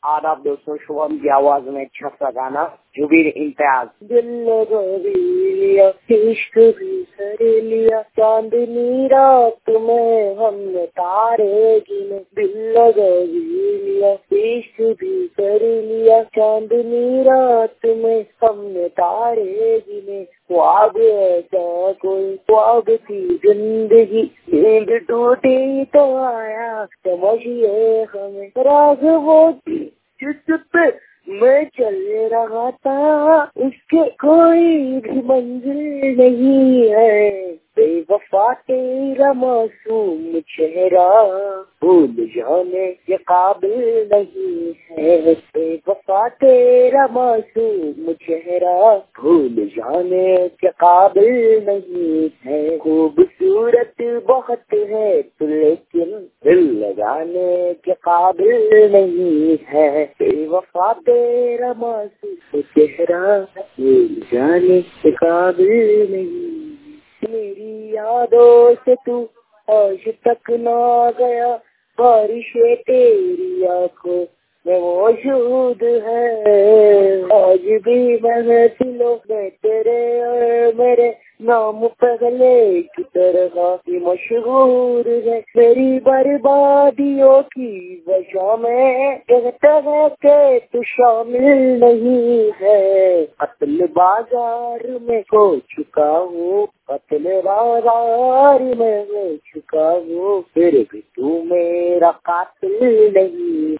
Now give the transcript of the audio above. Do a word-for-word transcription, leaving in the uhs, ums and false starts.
आदाब दोस्तों, शुभम की आवाज में अच्छा सा गाना जुबीर इम्तियाज। दिल लगा लिया इश्क भी कर लिया, चांदनी रात में हमने तारे गिने। दिल लगा लिया इश्क भी कर लिया, चांदनी रात में हमने तारे गिने। ख्वाब ऐसा कोई ख्वाब थी जिंदगी, नींद टूटी तो आया समझिए हमें। राग वो जिस पे मैं चल रहा था, उसके कोई भी मंजिल नहीं है। बेवफा तेरा मासूम चेहरा भूल जाने के काबिल नहीं है। बेवफा तेरा मासूम चेहरा भूल जाने के काबिल नहीं है। खूबसूरत बहुत है तो लेकिन दिल लगाने के काबिल नहीं है। बेवफा तेरा मासूम चेहरा भूल जाने के काबिल नहीं। मेरी यादों से तू आज तक ना गया, बारिशें तेरी आंखों में मौजूद है। आज भी महफिलों में तेरे और मेरे नाम पगले की तरह ही मशहूर है। मेरी बर्बादियों की वजह में कहता है कि तू शामिल नहीं है। कत्ल बाजार में हो चुका हूँ, कत्ल बाजार में हो चुका हूँ, फिर भी तू मेरा कातिल नहीं।